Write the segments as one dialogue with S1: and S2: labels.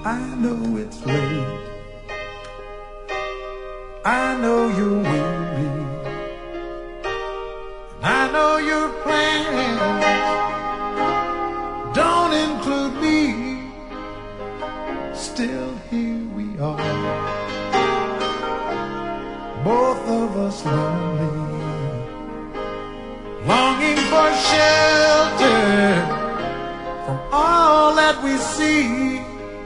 S1: I know it's late, I know you're weary, and I know your plans don't include me. Still here we are, both of us lonely, longing for shelter from all that we see.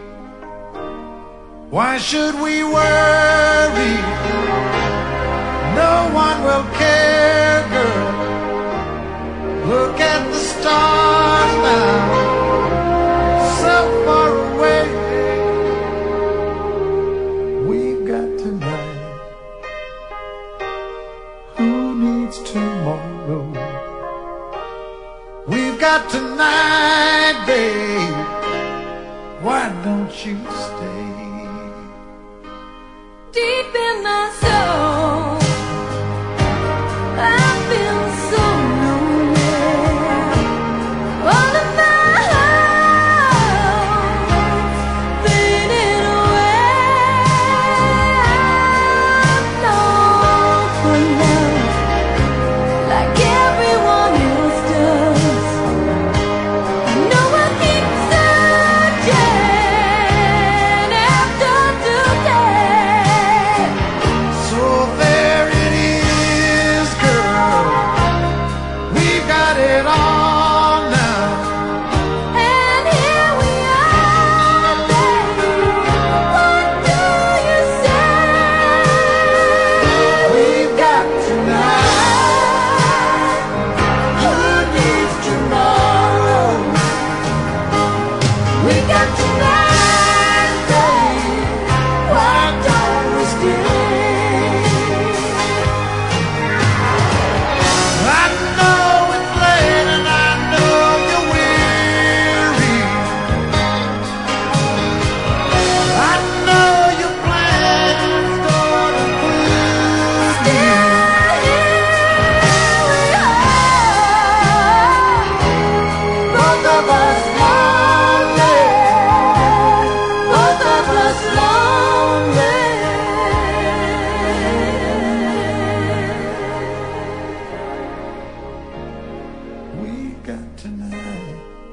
S1: Why should we worry? No one will care, girl. Look at the stars now, so far away. We've got tonight. Who needs tomorrow? We've got tonight, babe. Why don't you stay?
S2: Deep in my soul, I feel so lonely. All of my hopes fading away. I'm long for love, like everyone else does. I know I keep searching after today.
S1: So there it is, girl. We've got it all now.
S2: And here we are, baby. What do you say?
S1: We've got tonight. Who needs tomorrow?
S2: We got tonight, baby. Why don't we stay?
S1: I know it's late and I know you're weary. I know your plans don't include me.
S2: Both of us lonely. Both of us lonely.
S1: We've got tonight.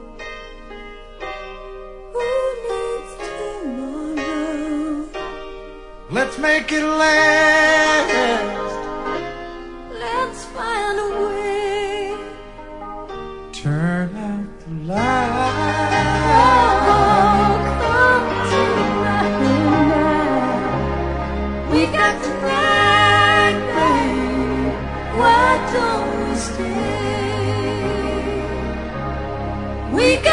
S2: Who needs tomorrow?
S1: Let's make it last.
S2: Let's find a way.
S1: Turn out the light.
S2: Oh, come tonight. We got tonight, babe. Why don't we stay? We